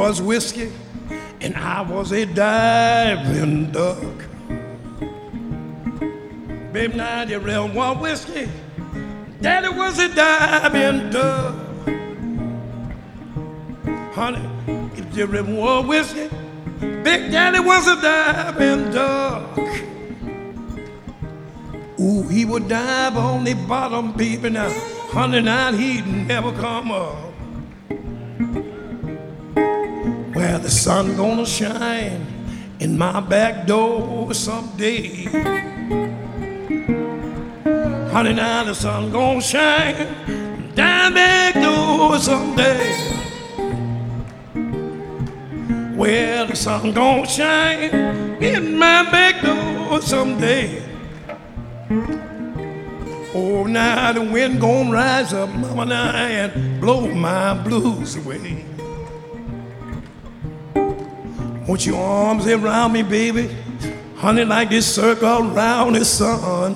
was whiskey, and I was a diving duck. Baby, now the real was whiskey, Daddy was a diving duck. Honey, if the real was whiskey, Big Daddy was a diving duck. Ooh, he would dive on the bottom, baby. Now, honey, now he'd never come up. Well, the sun gonna shine in my back door someday. Honey, now the sun gonna shine down back door someday. Well, the sun gonna shine in my back door someday. Oh, now the wind gonna rise up, mama, now, and blow my blues away. Want your arms around me, baby, honey, like this circle around the sun.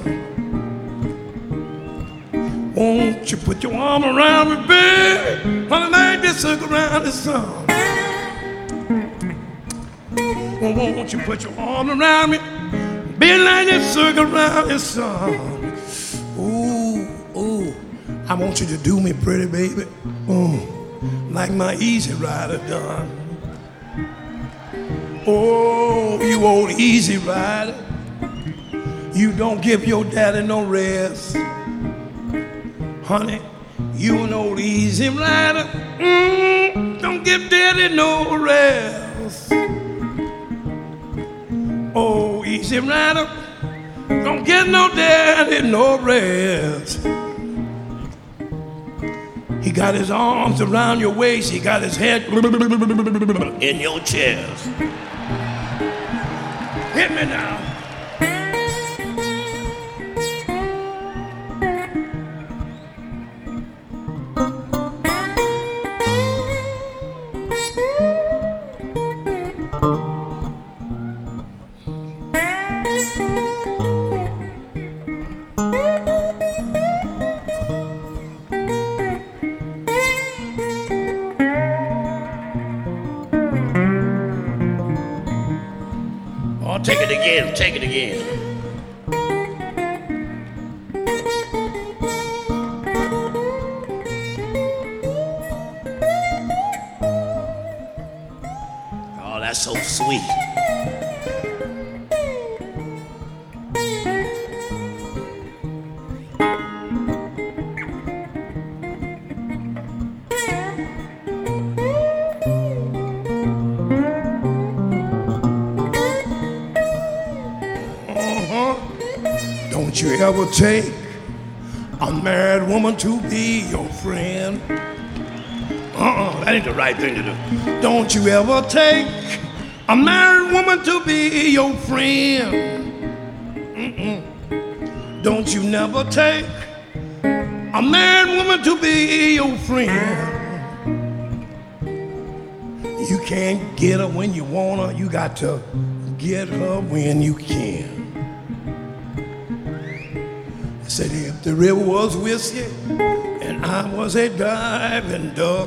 Won't you put your arm around me, baby, honey, like this circle around the sun. Won't you put your arm around me, baby, like this circle around the sun. Ooh, ooh, I want you to do me pretty, baby, like my Easy Rider done. Oh, you old Easy Rider, you don't give your daddy no rest. Honey, you an old Easy Rider, don't give daddy no rest. Oh, Easy Rider, don't get no daddy no rest. He got his arms around your waist, he got his head in your chest. Hit me now. Oh, take it again, take it again. Oh, that's so sweet. Don't you ever take a married woman to be your friend. That ain't the right thing to do. Don't you ever take a married woman to be your friend. Don't you never take a married woman to be your friend. You can't get her when you want her, you got to get her when you can. I said if the river was whiskey and I was a diving duck.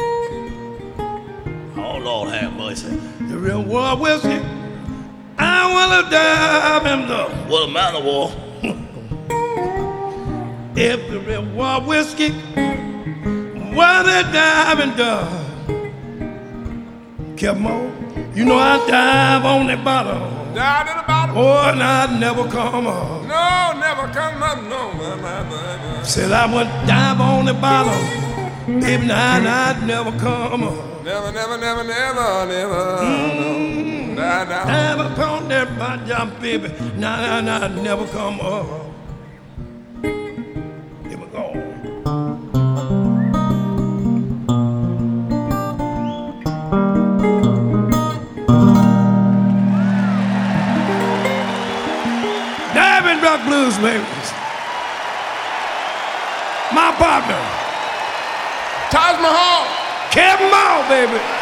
Oh Lord have mercy. The river was whiskey, I was a diving duck. What a man of war. If the river was whiskey, was a diving duck. Come on, you know I dive on the bottom. Down in the bottom. Oh, and I'd never come up. No, never come up, no. Said I would dive on the bottom, baby, now I'd never come up. Never. No. Dive upon that bottom, baby, now I'd never come up. Here we go. Rock blues, baby. My partner, Taj Mahal. Kevin Mahal, baby.